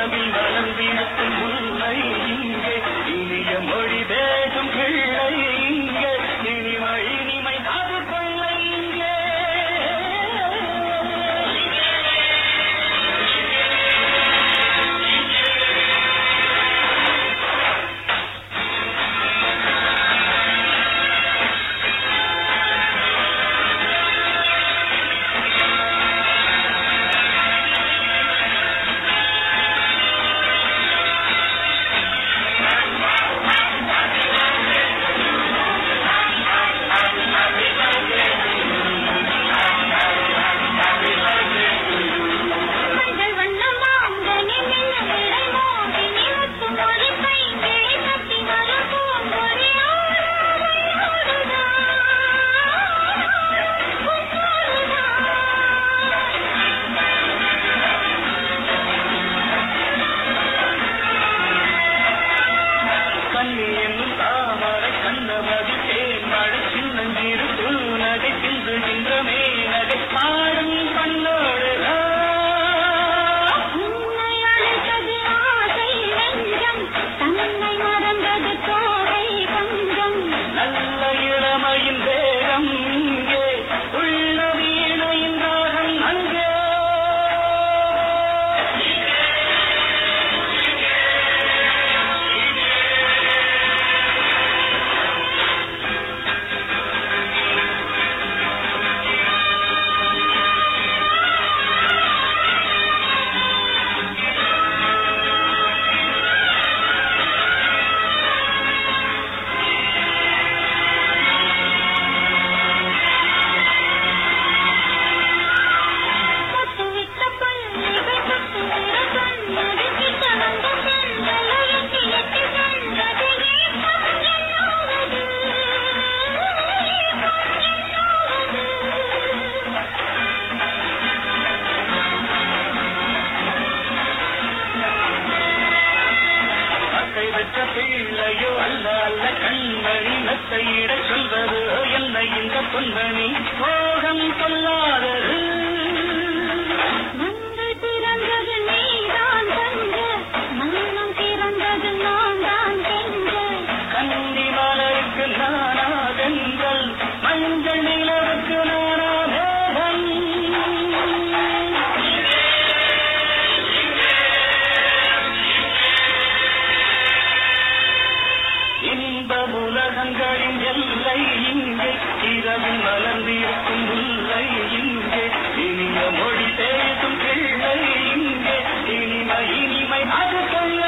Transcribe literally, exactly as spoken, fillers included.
இரவில் மலர்ந்திருக்கும் முல்லை இங்கே இனிய மொழி பேசும் பிள்ளை இங்கே இனிமை இனிமை அது கொள்ளை இங்கே பிள்ளையோ அல்ல அல்ல கண்மணி நத்தையிட சொல்வது என்ன இந்த பொன்மணி மோகம் சொல்லாதது நன்று பிறந்தது நீதான் தங்க மனம் பிறந்தது நான் தான் தெங்க கண்ணி மலருக்கு நானா தெங்கள் மஞ்சள் நிலவுக்கு நானா மேகம் உலகங்களின் எல்லை இங்கே இரவில் மலர்ந்திருக்கும் முல்லை இங்கே இனிய மொழி பேசும் பிள்ளை இங்கே இனிமை இனிமை அது சொல்ல